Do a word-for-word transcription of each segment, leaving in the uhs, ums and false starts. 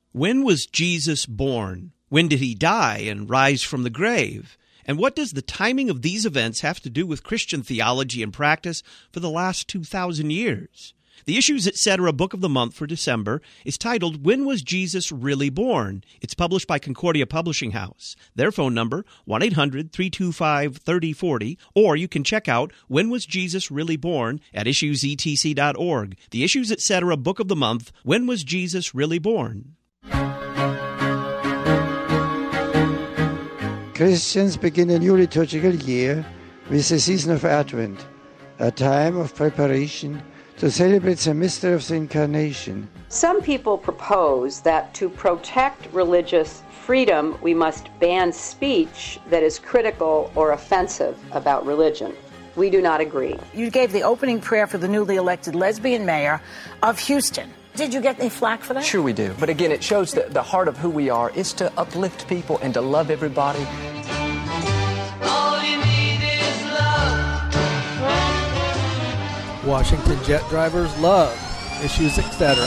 When was Jesus born? When did he die and rise from the grave? And what does the timing of these events have to do with Christian theology and practice for the last two thousand years? The Issues Etc. Book of the Month for December is titled, When Was Jesus Really Born? It's published by Concordia Publishing House. Their phone number, one eight hundred three two five three zero four zero, or you can check out When Was Jesus Really Born at issues e t c dot org. The Issues Etc. Book of the Month, When Was Jesus Really Born? Christians begin a new liturgical year with the season of Advent, a time of preparation to celebrate the mystery of the Incarnation. Some people propose that to protect religious freedom, we must ban speech that is critical or offensive about religion. We do not agree. You gave the opening prayer for the newly elected lesbian mayor of Houston. Did you get any flack for that? Sure we do. But again, it shows that the heart of who we are is to uplift people and to love everybody. All you need is love. Washington jet drivers love Issues Etc.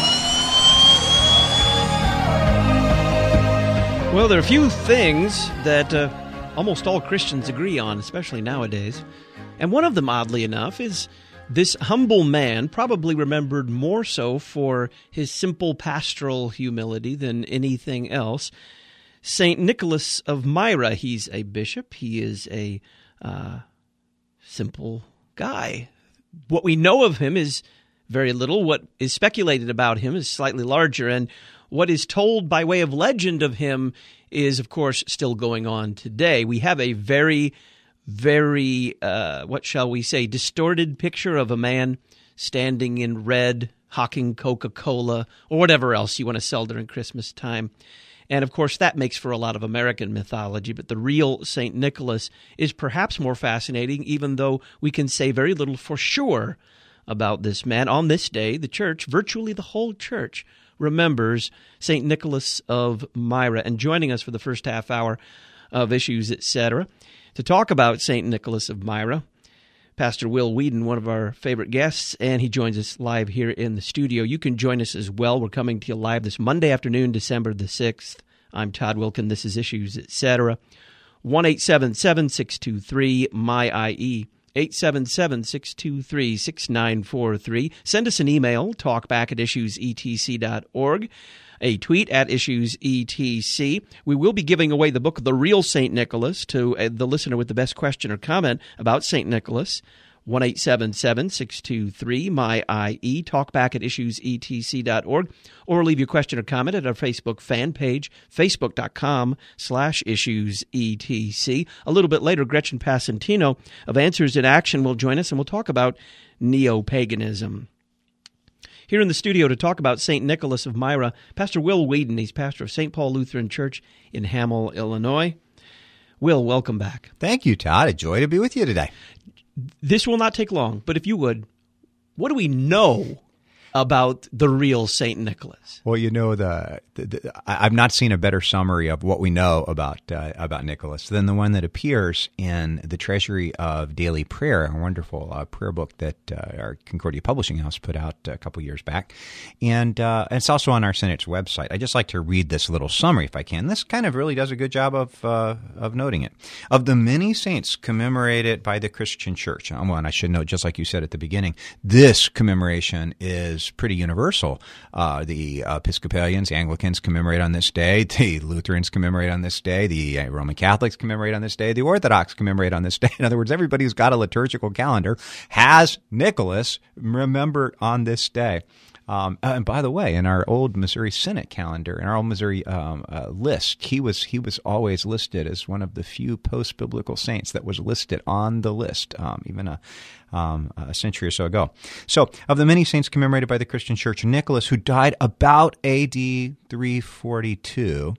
Well, there are a few things that uh, almost all Christians agree on, especially nowadays. And one of them, oddly enough, is this humble man, probably remembered more so for his simple pastoral humility than anything else, Saint Nicholas of Myra. He's a bishop. He is a uh, simple guy. What we know of him is very little. What is speculated about him is slightly larger. And what is told by way of legend of him is, of course, still going on today. We have a very very, uh, what shall we say, distorted picture of a man standing in red, hawking Coca-Cola, or whatever else you want to sell during Christmas time. And, of course, that makes for a lot of American mythology, but the real Saint Nicholas is perhaps more fascinating, even though we can say very little for sure about this man. On this day, the church, virtually the whole church, remembers Saint Nicholas of Myra. And joining us for the first half hour of Issues Etc., to talk about Saint Nicholas of Myra, Pastor Will Whedon, one of our favorite guests, and he joins us live here in the studio. You can join us as well. We're coming to you live this Monday afternoon, December the sixth. I'm Todd Wilkin. This is Issues Etc. one eight seven seven, six two three, M Y I E, eight seven seven, six two three, six nine four three. Send us an email, talkback at issues e t c dot org. A tweet at Issues E T C. We will be giving away the book, The Real Saint Nicholas, to uh, the listener with the best question or comment about Saint Nicholas. one eight seven seven, six two three, M Y I E. Talk back at issues e t c dot org. Or leave your question or comment at our Facebook fan page, facebook.com slash issuesetc. A little bit later, Gretchen Passantino of Answers in Action will join us, and we'll talk about neo-paganism. Here in the studio to talk about Saint Nicholas of Myra, Pastor Will Whedon. He's pastor of Saint Paul Lutheran Church in Hamel, Illinois. Will, welcome back. Thank you, Todd. A joy to be with you today. This will not take long, but if you would, what do we know about the real Saint Nicholas? Well, you know, the, the, the I've not seen a better summary of what we know about uh, about Nicholas than the one that appears in the Treasury of Daily Prayer, a wonderful uh, prayer book that uh, our Concordia Publishing House put out a couple years back, and uh, it's also on our Senate's website. I just like to read this little summary if I can. This kind of really does a good job of uh, of noting it. Of the many saints commemorated by the Christian Church, well, and I should note, just like you said at the beginning, this commemoration is pretty universal. Uh, the Episcopalians, the Anglicans commemorate on this day. The Lutherans commemorate on this day. The uh, Roman Catholics commemorate on this day. The Orthodox commemorate on this day. In other words, everybody who's got a liturgical calendar has Nicholas remembered on this day. Um, and by the way, in our old Missouri Synod calendar, in our old Missouri um, uh, list, he was he was always listed as one of the few post-biblical saints that was listed on the list, um, even a, um, a century or so ago. So, of the many saints commemorated by the Christian Church, Nicholas, who died about A D three forty-two,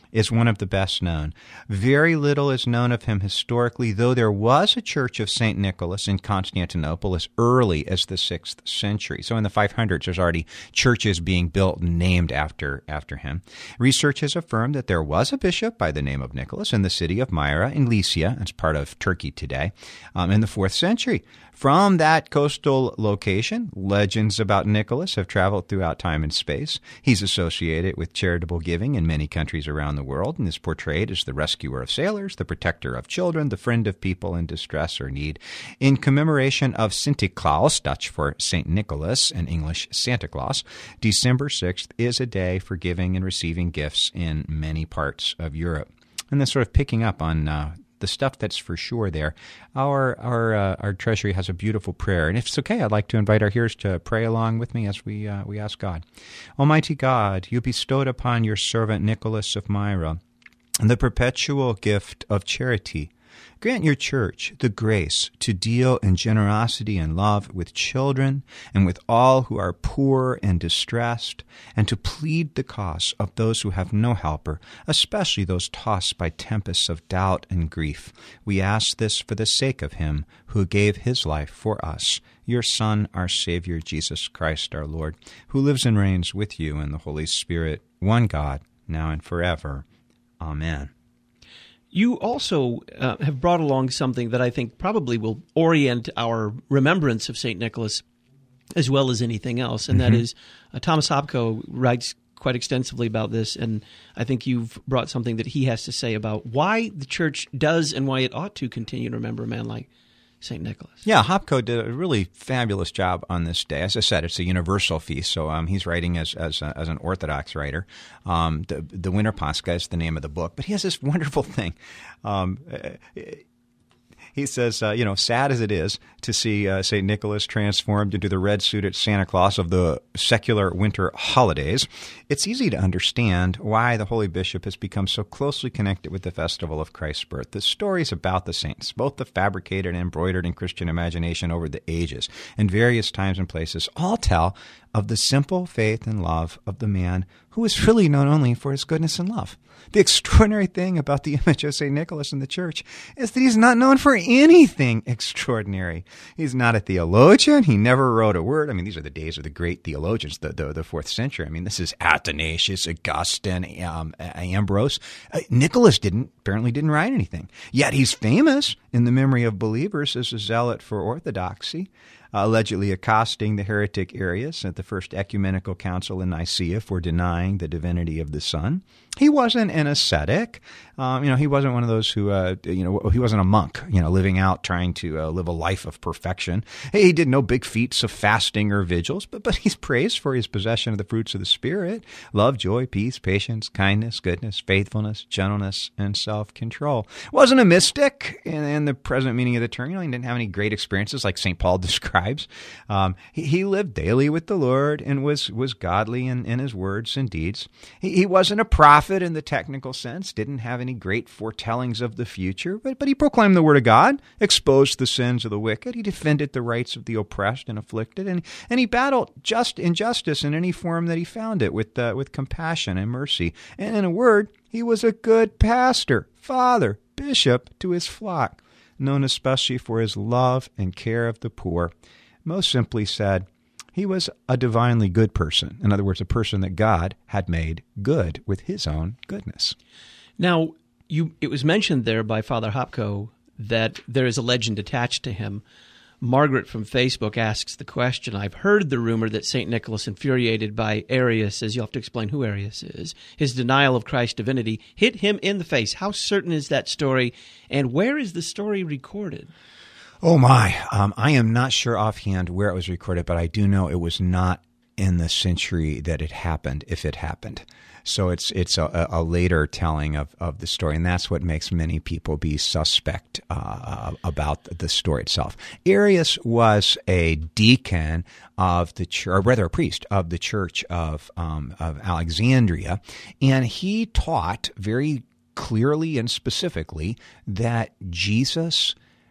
is one of the best known. Very little is known of him historically, though there was a church of Saint Nicholas in Constantinople as early as the sixth century. So in the five hundreds, there's already churches being built and named after, after him. Research has affirmed that there was a bishop by the name of Nicholas in the city of Myra in Lycia, it's part of Turkey today, um, in the fourth century. From that coastal location, legends about Nicholas have traveled throughout time and space. He's associated with charitable giving in many countries around the world and is portrayed as the rescuer of sailors, the protector of children, the friend of people in distress or need. In commemoration of Sinterklaas, Dutch for Saint Nicholas and English Santa Claus, December sixth is a day for giving and receiving gifts in many parts of Europe. And then sort of picking up on uh, the stuff that's for sure there, our our uh, our treasury has a beautiful prayer. And if it's okay, I'd like to invite our hearers to pray along with me as we uh, we ask God. Almighty God, you bestowed upon your servant Nicholas of Myra the perpetual gift of charity. Grant your church the grace to deal in generosity and love with children and with all who are poor and distressed, and to plead the cause of those who have no helper, especially those tossed by tempests of doubt and grief. We ask this for the sake of him who gave his life for us, your Son, our Savior, Jesus Christ, our Lord, who lives and reigns with you in the Holy Spirit, one God, now and forever. Amen. You also uh, have brought along something that I think probably will orient our remembrance of Saint Nicholas as well as anything else, and mm-hmm. that is uh, Thomas Hopko writes quite extensively about this, and I think you've brought something that he has to say about why the Church does and why it ought to continue to remember a man like Saint Nicholas. Yeah, Hopko did a really fabulous job on this day. As I said, it's a universal feast, so um, he's writing as as, a, as an Orthodox writer. Um, the, the Winter Pascha is the name of the book, but he has this wonderful thing. Um, He says, uh, you know, sad as it is to see uh, Saint Nicholas transformed into the red-suited Santa Claus of the secular winter holidays, it's easy to understand why the Holy Bishop has become so closely connected with the festival of Christ's birth. The stories about the saints, both the fabricated and embroidered in Christian imagination over the ages and various times and places, all tell of the simple faith and love of the man who is really known only for his goodness and love. The extraordinary thing about the image of Saint Nicholas in the Church is that he's not known for anything extraordinary. He's not a theologian. He never wrote a word. I mean, these are the days of the great theologians, the the, the fourth century. I mean, this is Athanasius, Augustine, um, Ambrose. Uh, Nicholas didn't apparently didn't write anything. Yet he's famous in the memory of believers as a zealot for orthodoxy, Uh, allegedly accosting the heretic Arius at the First Ecumenical Council in Nicaea for denying the divinity of the Son. He wasn't an ascetic. Um, you know, he wasn't one of those who, uh, you know, he wasn't a monk, you know, living out, trying to uh, live a life of perfection. He did no big feats of fasting or vigils, but, but he's praised for his possession of the fruits of the Spirit: love, joy, peace, patience, kindness, goodness, faithfulness, gentleness, and self-control. Wasn't a mystic in, in the present meaning of the term. You know, he didn't have any great experiences like Saint Paul describes. Um, he, he lived daily with the Lord and was was godly in, in his words and deeds. He, he wasn't a prophet in the technical sense, didn't have any great foretellings of the future, but, but he proclaimed the word of God, exposed the sins of the wicked, he defended the rights of the oppressed and afflicted, and, and he battled just injustice in any form that he found it with, uh, with compassion and mercy. And in a word, he was a good pastor, father, bishop to his flock, known especially for his love and care of the poor. Most simply said, he was a divinely good person. In other words, a person that God had made good with his own goodness. Now, you it was mentioned there by Father Hopko that there is a legend attached to him. Margaret from Facebook asks the question, I've heard the rumor that Saint Nicholas, infuriated by Arius, as you'll have to explain who Arius is, his denial of Christ's divinity, hit him in the face. How certain is that story, and where is the story recorded? Oh, my. Um, I am not sure offhand where it was recorded, but I do know it was not in the century that it happened, if it happened. So it's it's a, a later telling of, of the story, and that's what makes many people be suspect uh, about the story itself. Arius was a deacon of the church, or rather a priest of the Church of um, of Alexandria, and he taught very clearly and specifically that Jesus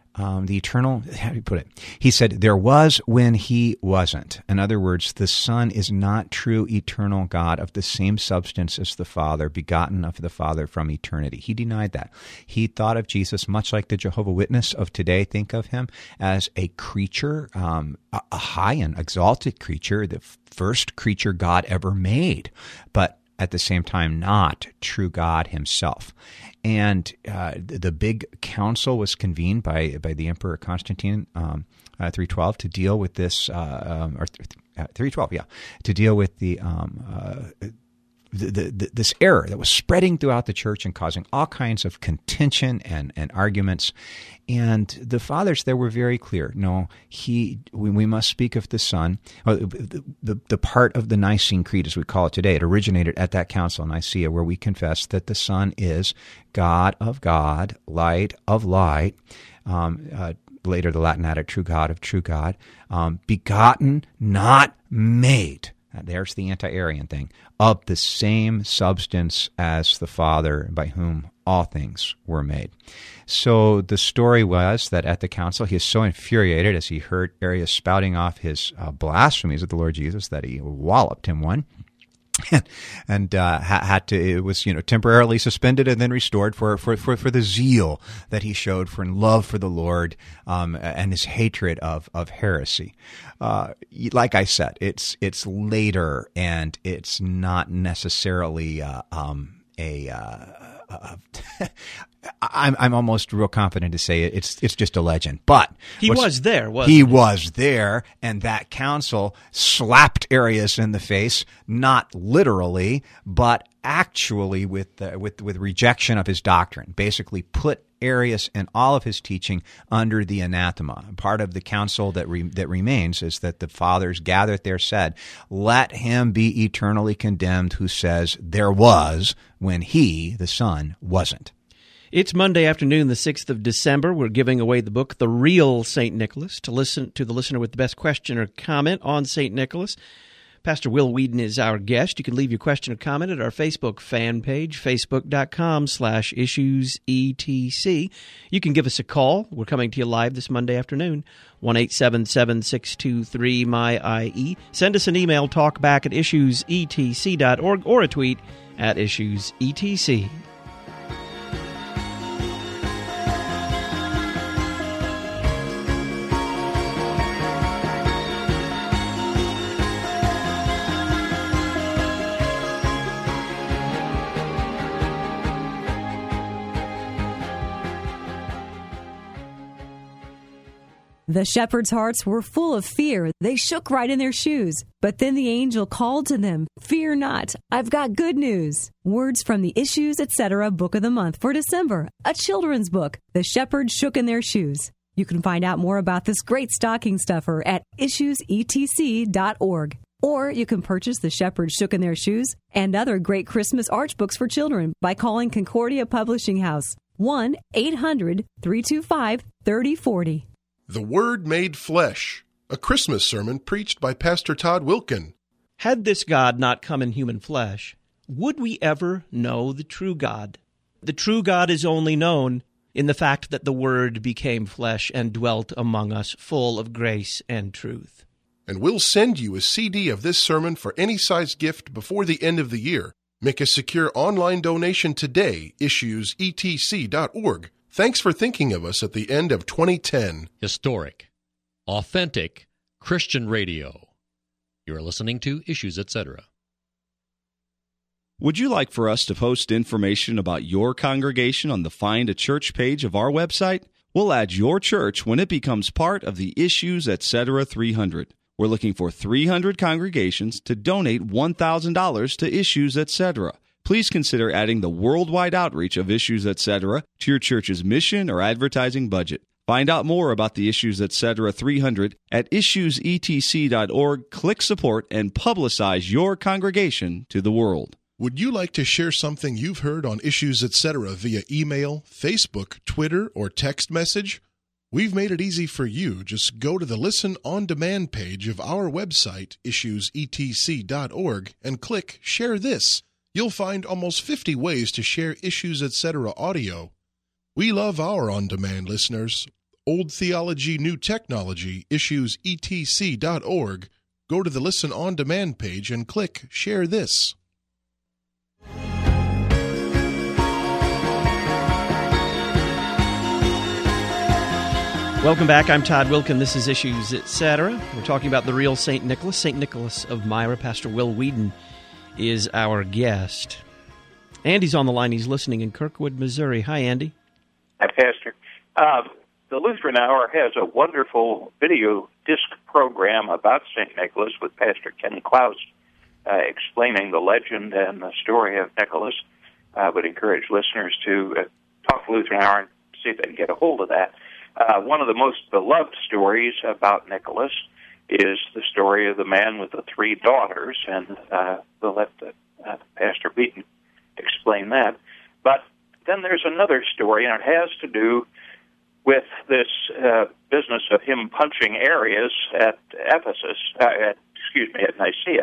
Um, the eternal, how do you put it? He said, there was when he wasn't. In other words, the Son is not true eternal God of the same substance as the Father, begotten of the Father from eternity. He denied that. He thought of Jesus much like the Jehovah's Witness of today think of him as a creature, um, a, a high and exalted creature, the first creature God ever made, but at the same time not true God himself. And uh, the big council was convened by by the Emperor Constantine, um, uh, three twelve, to deal with this, uh, um, or uh, three twelve, yeah, to deal with the, um, uh, the, the, the this error that was spreading throughout the church and causing all kinds of contention and, and arguments. And the fathers there were very clear. No, he we, we must speak of the Son. Well, the, the, the part of the Nicene Creed, as we call it today, it originated at that council in Nicaea, where we confess that the Son is God of God, light of light, um, uh, later the Latin adage, true God of true God, um, begotten, not made. There's the anti-Arian thing, of the same substance as the Father, by whom all things were made. So the story was that at the council, he is so infuriated as he heard Arius spouting off his uh, blasphemies at the Lord Jesus that he walloped him one. and uh, had to, it was, you know, temporarily suspended and then restored for, for, for, for the zeal that he showed for love for the Lord, um, and his hatred of, of heresy. Uh, like I said, it's, it's later and it's not necessarily, uh, um, a, uh, uh I'm I'm almost real confident to say it, it's it's just a legend. But he was there, wasn't he? He was there, and that council slapped Arius in the face, not literally, but actually with uh, with with rejection of his doctrine. Basically, put Arius and all of his teaching under the anathema. Part of the council that re, that remains is that the fathers gathered there said, "Let him be eternally condemned who says there was when he, the Son, wasn't." It's Monday afternoon, the sixth of December. We're giving away the book, The Real Saint Nicholas. To listen to the listener with the best question or comment on Saint Nicholas, Pastor Will Whedon is our guest. You can leave your question or comment at our Facebook fan page, facebook.com slash issues etc. You can give us a call. We're coming to you live this Monday afternoon, one eight seven seven, six two three, M Y I E. Send us an email, talkback at issues e t c dot org, or a tweet at issues e t c. The shepherds' hearts were full of fear. They shook right in their shoes. But then the angel called to them, "Fear not, I've got good news." Words from the Issues Etc. Book of the Month for December, a children's book. The shepherds shook in their shoes. You can find out more about this great stocking stuffer at issues e t c dot org. Or you can purchase The Shepherds Shook in Their Shoes and other great Christmas arch books for children by calling Concordia Publishing House, one eight hundred, three two five, three oh four oh. The Word Made Flesh, a Christmas sermon preached by Pastor Todd Wilkin. Had this God not come in human flesh, would we ever know the true God? The true God is only known in the fact that the Word became flesh and dwelt among us, full of grace and truth. And we'll send you a C D of this sermon for any size gift before the end of the year. Make a secure online donation today, issues e t c dot org. Thanks for thinking of us at the end of twenty ten. Historic, authentic Christian radio. You're listening to Issues Etc. Would you like for us to post information about your congregation on the Find a Church page of our website? We'll add your church when it becomes part of the Issues Etc. three hundred. We're looking for three hundred congregations to donate one thousand dollars to Issues Etc. Please consider adding the worldwide outreach of Issues Etc. to your church's mission or advertising budget. Find out more about the Issues Etc. three hundred at issues e t c dot org. Click support and publicize your congregation to the world. Would you like to share something you've heard on Issues Etc. via email, Facebook, Twitter, or text message? We've made it easy for you. Just go to the Listen On Demand page of our website, issues e t c dot org, and click Share This. You'll find almost fifty ways to share Issues Etc. audio. We love our on-demand listeners. Old Theology, New Technology, issues e t c dot org, go to the Listen On Demand page and click Share This. Welcome back. I'm Todd Wilkin. This is Issues, et cetera. We're talking about the real Saint Nicholas. Saint Nicholas of Myra. Pastor Will Whedon is our guest. Andy's on the line. He's listening in Kirkwood, Missouri. Hi, Andy. Hi, Pastor. Uh, the Lutheran Hour has a wonderful video disc program about Saint Nicholas with Pastor Ken Klaus uh, explaining the legend and the story of Nicholas. I would encourage listeners to uh, talk to Lutheran Hour and see if they can get a hold of that. Uh, one of the most beloved stories about Nicholas is the story of the man with the three daughters, and uh, we'll let the, uh, Pastor Beaton explain that. But then there's another story, and it has to do with this uh, business of him punching Arius at Ephesus, uh, at, excuse me, at Nicaea.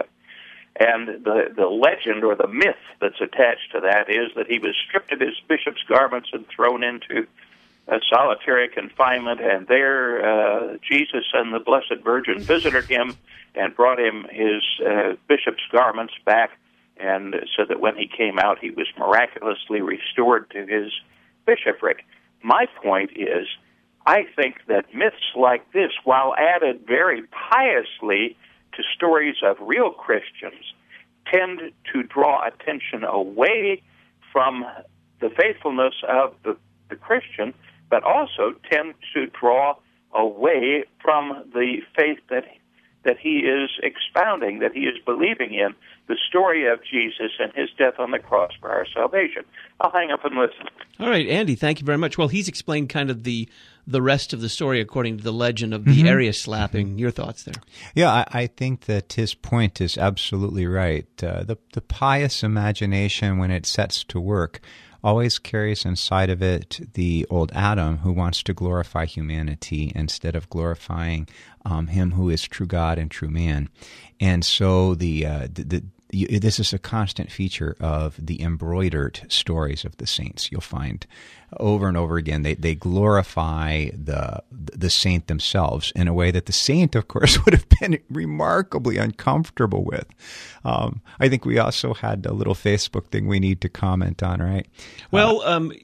And the, the legend or the myth that's attached to that is that he was stripped of his bishop's garments and thrown into a solitary confinement, and there uh, Jesus and the Blessed Virgin visited him and brought him his uh, bishop's garments back, and said that when he came out, he was miraculously restored to his bishopric. My point is, I think that myths like this, while added very piously to stories of real Christians, tend to draw attention away from the faithfulness of the, the Christian, but also tend to draw away from the faith that that he is expounding, that he is believing in, the story of Jesus and his death on the cross for our salvation. I'll hang up and listen. All right, Andy, thank you very much. Well, he's explained kind of the the rest of the story according to the legend of the mm-hmm. Arius slapping. Your thoughts there? Yeah, I, I think that his point is absolutely right. Uh, the, the pious imagination, when it sets to work, always carries inside of it the old Adam who wants to glorify humanity instead of glorifying um, him who is true God and true man. And so the, uh, the, the you, this is a constant feature of the embroidered stories of the saints. You'll find over and over again they, they glorify the the saint themselves in a way that the saint, of course, would have been remarkably uncomfortable with. Um, I think we also had a little Facebook thing we need to comment on, right? Well, uh, um,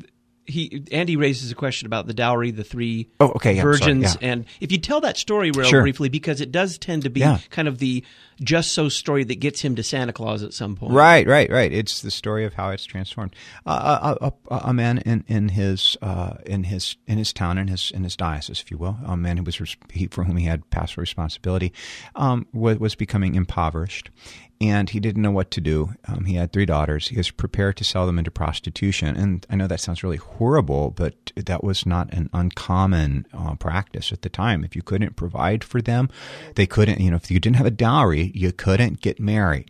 he Andy raises a question about the dowry, the three oh, okay, yeah, virgins, sorry, yeah. and if you tell that story real sure. briefly, because it does tend to be yeah. kind of the just so story that gets him to Santa Claus at some point. Right, right, right. It's the story of how it's transformed. Uh, a, a, a man in in his uh, in his in his town, in his in his diocese, if you will, a man who was he, for whom he had pastoral responsibility, um, was, was becoming impoverished. And he didn't know what to do. Um, he had three daughters. He was prepared to sell them into prostitution. And I know that sounds really horrible, but that was not an uncommon uh, practice at the time. If you couldn't provide for them, they couldn't, you know, if you didn't have a dowry, you couldn't get married.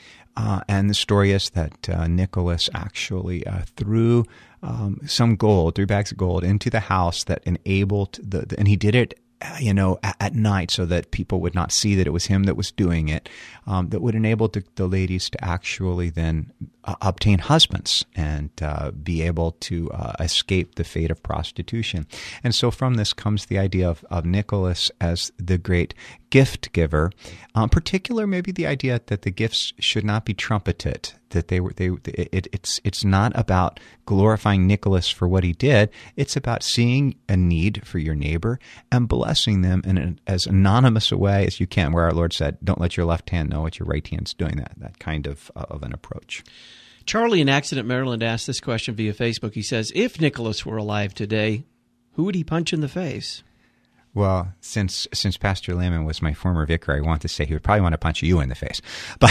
Uh, and the story is that uh, Nicholas actually uh, threw um, some gold, three bags of gold, into the house that enabled the, the and he did it you know, at, at night so that people would not see that it was him that was doing it, um, that would enable the, the ladies to actually then uh, obtain husbands and uh, be able to uh, escape the fate of prostitution. And so from this comes the idea of, of Nicholas as the great gift giver, um, particular maybe the idea that the gifts should not be trumpeted, that they were they it, it's it's not about glorifying Nicholas for what he did. It's about seeing a need for your neighbor and blessing them in an, as anonymous a way as you can, where our Lord said, don't let your left hand know what your right hand's doing, that that kind of uh, of an approach. Charlie in Accident, Maryland asked this question via Facebook. He says, if Nicholas were alive today, who would he punch in the face? Well, since since Pastor Lehman was my former vicar, I want to say he would probably want to punch you in the face. But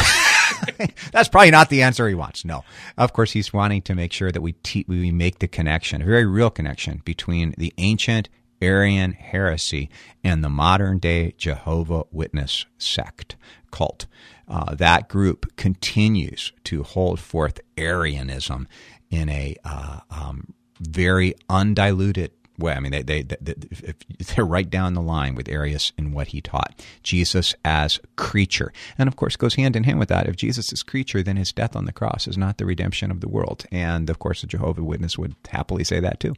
that's probably not the answer he wants. No. Of course, he's wanting to make sure that we te- we make the connection, a very real connection, between the ancient Arian heresy and the modern-day Jehovah Witness sect, cult. Uh, that group continues to hold forth Arianism in a uh, um, very undiluted way. I mean, they, they, they, they're right down the line with Arius in what he taught. Jesus as creature. And of course, goes hand in hand with that. If Jesus is creature, then his death on the cross is not the redemption of the world. And of course, the Jehovah's Witness would happily say that too.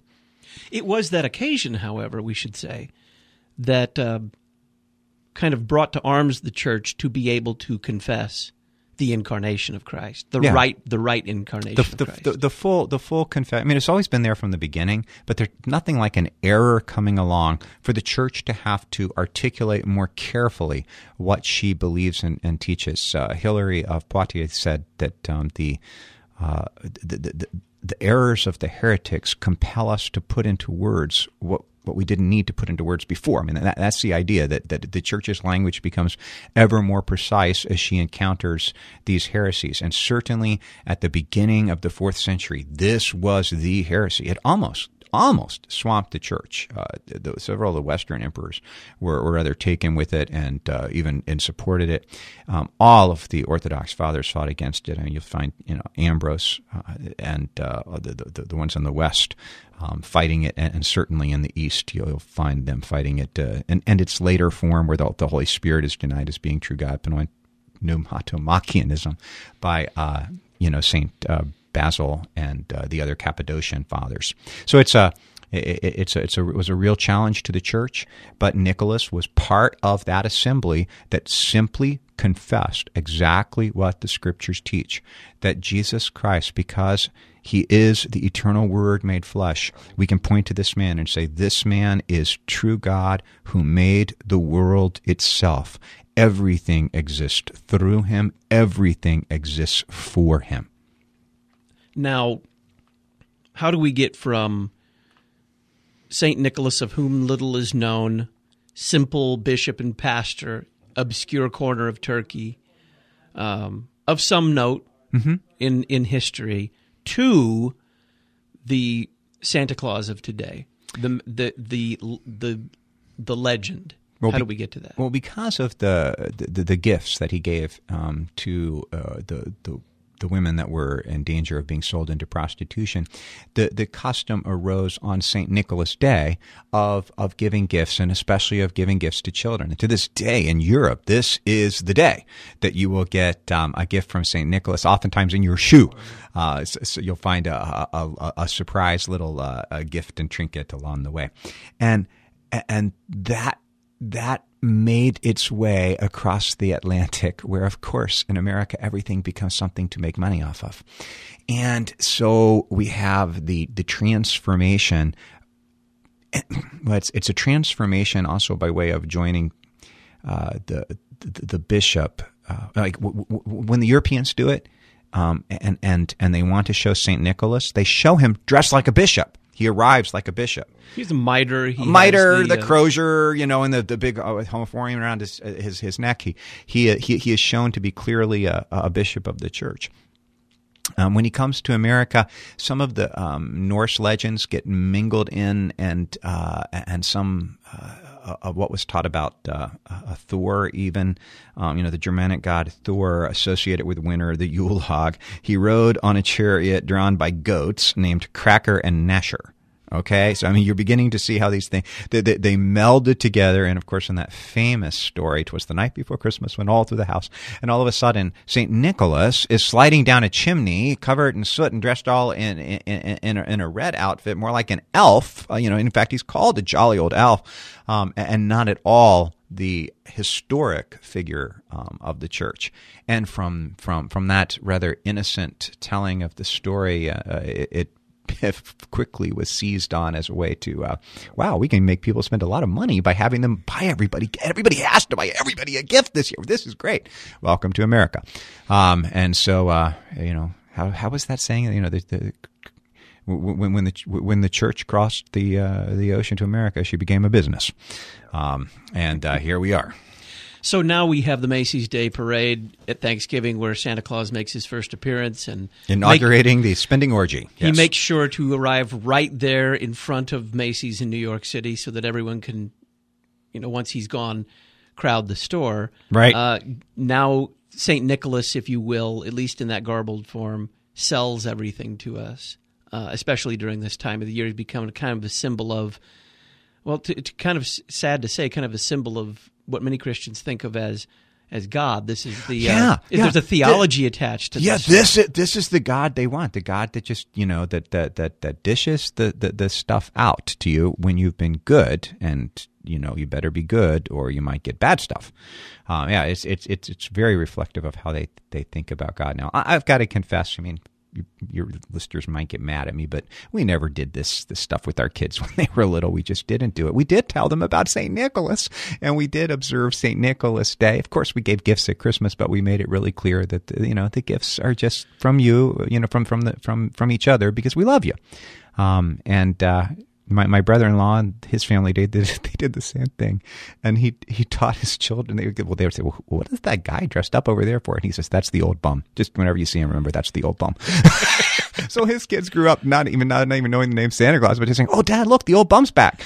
It was that occasion, however, we should say, that uh, kind of brought to arms the church to be able to confess the incarnation of Christ, the Yeah. right, the right incarnation The, of the, Christ. the, the full, the full confess. I mean, it's always been there from the beginning, but there's nothing like an error coming along for the church to have to articulate more carefully what she believes and, and teaches. Uh, Hilary of Poitiers said that um, the, uh, the, the, the the errors of the heretics compel us to put into words what what we didn't need to put into words before. I mean, that, that's the idea, that, that the church's language becomes ever more precise as she encounters these heresies. And certainly at the beginning of the fourth century, this was the heresy. It almost almost swamped the church. Uh, the, several of the Western emperors were, were rather taken with it and uh, even and supported it. Um, all of the Orthodox fathers fought against it. I mean, you'll find, you know, Ambrose uh, and uh, the, the the ones in the West um, fighting it, and, and certainly in the East you'll find them fighting it. Uh, and, and its later form, where the, the Holy Spirit is denied as being true God, pneumatomachienism, by uh, you know Saint uh, Basil and uh, the other Cappadocian fathers. So it's a it, it's a, it's a it was a real challenge to the church, but Nicholas was part of that assembly that simply confessed exactly what the Scriptures teach, that Jesus Christ, because he is the eternal Word made flesh, we can point to this man and say, this man is true God who made the world itself. Everything exists through him. Everything exists for him. Now, how do we get from Saint Nicholas, of whom little is known, simple bishop and pastor, obscure corner of Turkey, um, of some note mm-hmm. in, in history, to the Santa Claus of today, the the the the, the legend? Well, How be, do we get to that? Well, because of the the, the gifts that he gave um, to uh, the the the women that were in danger of being sold into prostitution, the the custom arose on Saint Nicholas Day of of giving gifts, and especially of giving gifts to children. And to this day in Europe, this is the day that you will get um, a gift from Saint Nicholas, oftentimes in your shoe. Uh, so, so you'll find a a, a surprise little uh, a gift and trinket along the way, and and that. That made its way across the Atlantic, where, of course, in America, everything becomes something to make money off of. And so we have the, the transformation. Well, it's, it's a transformation also by way of joining uh, the, the the bishop. Uh, like w- w- when the Europeans do it, um, and, and, and they want to show Saint Nicholas, they show him dressed like a bishop. He arrives like a bishop. He's a mitre. He a mitre, the, the uh, crozier, you know, and the the big uh, homophorium around his his his neck. He he he he is shown to be clearly a, a bishop of the church. Um, when he comes to America, some of the um, Norse legends get mingled in, and uh, and some uh, of what was taught about uh, uh, Thor, even um, you know, the Germanic god Thor, associated with winter, the Yule hog. He rode on a chariot drawn by goats named Cracker and Nesher. Okay, so I mean, you're beginning to see how these things, they, they, they melded together. And of course, in that famous story, 'twas the night before Christmas, went all through the house, and all of a sudden, Saint Nicholas is sliding down a chimney, covered in soot and dressed all in in, in, in, a, in a red outfit, more like an elf. Uh, you know, in fact, he's called a jolly old elf, um, and not at all the historic figure um, of the church. And from from from that rather innocent telling of the story, uh, it, it quickly was seized on as a way to, uh, wow, we can make people spend a lot of money by having them buy everybody. Everybody has to buy everybody a gift this year. This is great. Welcome to America. Um, and so, uh, you know, how how was that saying? You know, the, the when when the when the church crossed the uh, the ocean to America, she became a business. Um, and uh, here we are. So now we have the Macy's Day Parade at Thanksgiving, where Santa Claus makes his first appearance and inaugurating make, the spending orgy. He yes. makes sure to arrive right there in front of Macy's in New York City, so that everyone can, you know, once he's gone, crowd the store. Right. Uh, now Saint Nicholas, if you will, at least in that garbled form, sells everything to us, uh, especially during this time of the year. He's become kind of a symbol of, well, to, to kind of sad to say, kind of a symbol of what many Christians think of as as God. This is the yeah, uh, yeah. there's a theology the, attached to yeah, this. Yeah, this is, this is the God they want. The God that just, you know, that that that, that dishes the, the, the stuff out to you when you've been good, and you know you better be good or you might get bad stuff. Uh, yeah, it's it's it's it's very reflective of how they they think about God. Now, I, I've got to confess. I mean, your listeners might get mad at me, but we never did this this stuff with our kids when they were little. We just didn't do it. We did tell them about Saint Nicholas, and we did observe Saint Nicholas Day. Of course, we gave gifts at Christmas, but we made it really clear that the, you know the gifts are just from you, you know, from from the from from each other because we love you. Um, and uh, my my brother-in-law and his family they did they did the same thing, and he he taught his children. They would well they would say, well, what is that guy dressed up over there for? And he says, that's the old bum. Just whenever you see him, remember that's the old bum. So his kids grew up not even not, not even knowing the name Santa Claus, but just saying, "Oh, Dad, look, the old bum's back."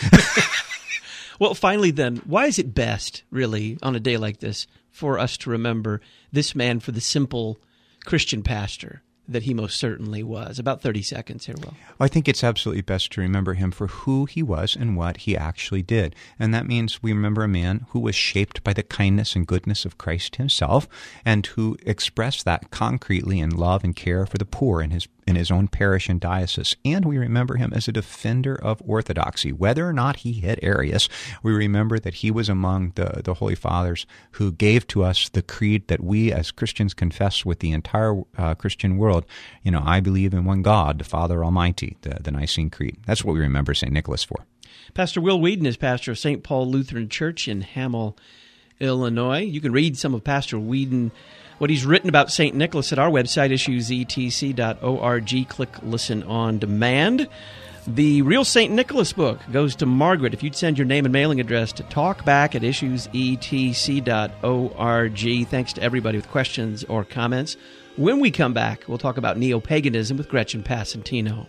Well, finally, then, why is it best, really, on a day like this, for us to remember this man for the simple Christian pastor that he most certainly was? About thirty seconds here, Will. I think it's absolutely best to remember him for who he was and what he actually did. And that means we remember a man who was shaped by the kindness and goodness of Christ himself, and who expressed that concretely in love and care for the poor in his in his own parish and diocese. And we remember him as a defender of orthodoxy. Whether or not he hit Arius, we remember that he was among the, the Holy Fathers who gave to us the creed that we as Christians confess with the entire uh, Christian world. You know, I believe in one God, the Father Almighty, the, the Nicene Creed. That's what we remember Saint Nicholas for. Pastor Will Whedon is pastor of Saint Paul Lutheran Church in Hamel, Illinois. You can read some of Pastor Whedon, what he's written about Saint Nicholas, at our website, issues e t c dot org. Click Listen on Demand. The Real Saint Nicholas book goes to Margaret. If you'd send your name and mailing address to talkback at issues e t c dot org. Thanks to everybody with questions or comments. When we come back, we'll talk about neo-paganism with Gretchen Passantino.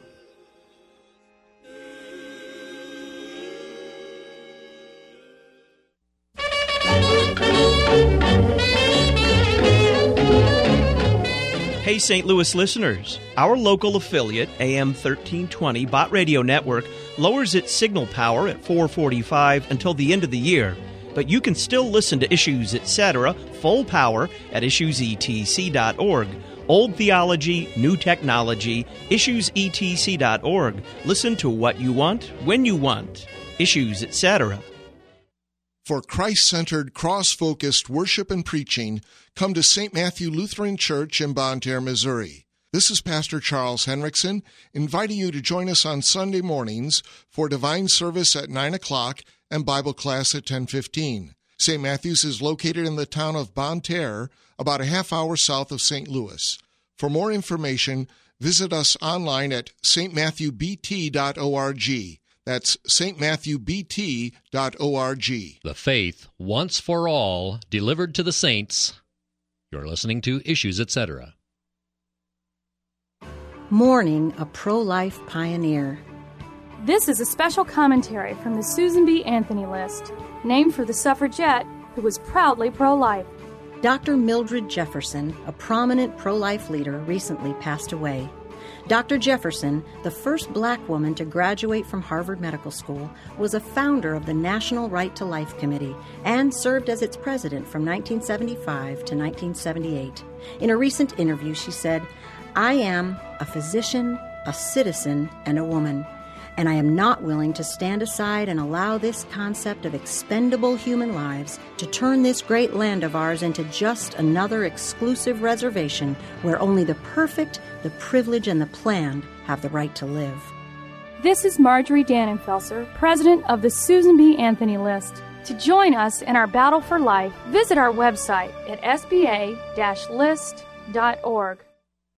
Hey, Saint Louis listeners, our local affiliate, A M thirteen twenty Bott Radio Network, lowers its signal power at four forty-five until the end of the year. But you can still listen to Issues, et cetera, full power at issues e t c dot org. Old theology, new technology, issues e t c dot org. Listen to what you want, when you want. Issues, et cetera. For Christ-centered, cross-focused worship and preaching, come to Saint Matthew Lutheran Church in Bonne Terre, Missouri. This is Pastor Charles Henriksen, inviting you to join us on Sunday mornings for divine service at nine o'clock and Bible class at ten fifteen. Saint Matthew's is located in the town of Bonne Terre, about a half hour south of Saint Louis. For more information, visit us online at s t matthew b t dot org. That's s t matthew b t dot org. The faith, once for all, delivered to the saints. You're listening to Issues, et cetera. Mourning a pro-life pioneer. This is a special commentary from the Susan B. Anthony List, named for the suffragette who was proudly pro-life. Doctor Mildred Jefferson, a prominent pro-life leader, recently passed away. Doctor Jefferson, the first black woman to graduate from Harvard Medical School, was a founder of the National Right to Life Committee and served as its president from nineteen seventy-five to nineteen seventy-eight. In a recent interview, she said, "I am a physician, a citizen, and a woman, and I am not willing to stand aside and allow this concept of expendable human lives to turn this great land of ours into just another exclusive reservation where only the perfect, the privileged, and the planned have the right to live." This is Marjorie Dannenfelser, president of the Susan B. Anthony List. To join us in our battle for life, visit our website at s b a dash list dot org.